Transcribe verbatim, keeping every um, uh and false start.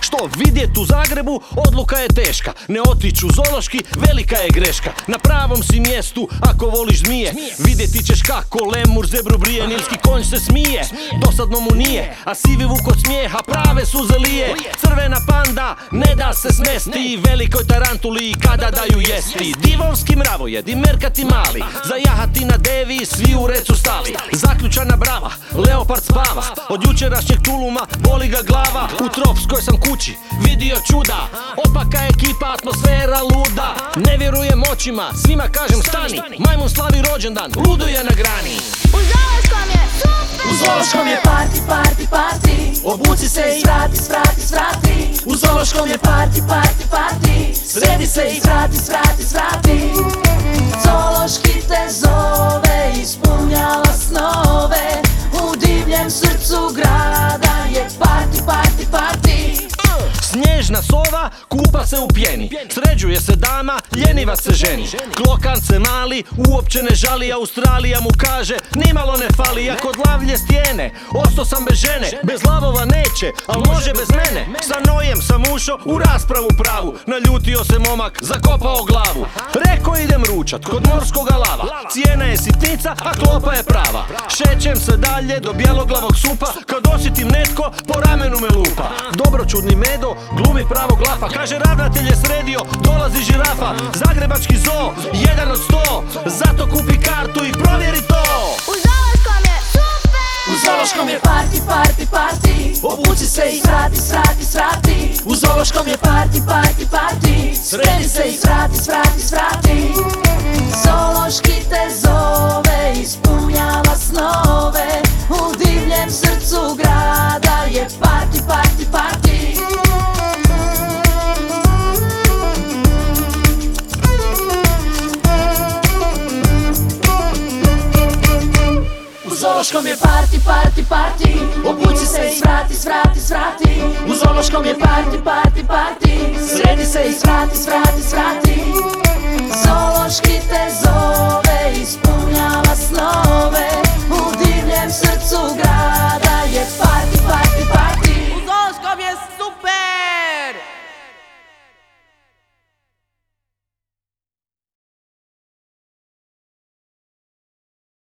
Što vidjet u Zagrebu, odluka je teška. Ne otići u zoološki, velika je greška. Na pravom si mjestu, ako voliš zmije. Vidjeti ćeš kako lemur zebru brije. Nilski konj se smije, dosadno mu nije. A sivi vuk od smijeha prave suze lije. Crvena panda ne da se smesti velikoj tarantuli kada daju jesti. Divovski mravojed i merkati mali, za jahati na devi svi u red su stali. Zaključana brava, leopard spava, od jučerašnjeg tuluma boli ga glava. U tropskoj sam kući vidio čuda, opaka ekipa, atmosfera luda. Ne vjerujem očima, svima kažem stani, majmun slavi rođendan, ludo je na grani. U zoološkom je super! U zoološkom je party, party, party. Obuci se i svrati, svrati, svrati. U zoološkom je party, party, party. Sredi se i svrati, svrati, svrati. Zoološki te zove, ispunjava snove. U divljem srcu grada je party, party, party. Snježna sova kupa se u pjeni, sređuje se dama, ljeniva se ženi. Klokance mali, uopće ne žali, Australija mu kaže, nimalo ne fali. A kod lavlje stijene, osto sam bez žene, bez lavova neće, al može bez mene. Sa nojem sam ušao u raspravu pravu, naljutio se momak, zakopao glavu. Reko idem ručat kod morskoga lava, cijena je sitnica, a klopa je prava. Šećem se dalje do bjeloglavog supa, kad osjetim netko po ramenu me lupa. Dobročudni Medo glumi pravog lapa, kaže ravnatelj je sredio, dolazi žirafa. Zagrebački zoo, jedan od sto, zato kupi kartu i provjeri to. U zoološkom je super! U zoološkom je party, party, party. Obuci se i svrati, svrati, svrati. U zoološkom je party, party, party. Sredi se i svrati, svrati, svrati. Zoološki te zove, ispunjava snove. U divljem srcu grada je party, party, party. U zoološkom je party, party, party. Obuci se i svrati, svrati, svrati. U zoološkom je party, party, party. Sredi se i svrati, svrati, svrati.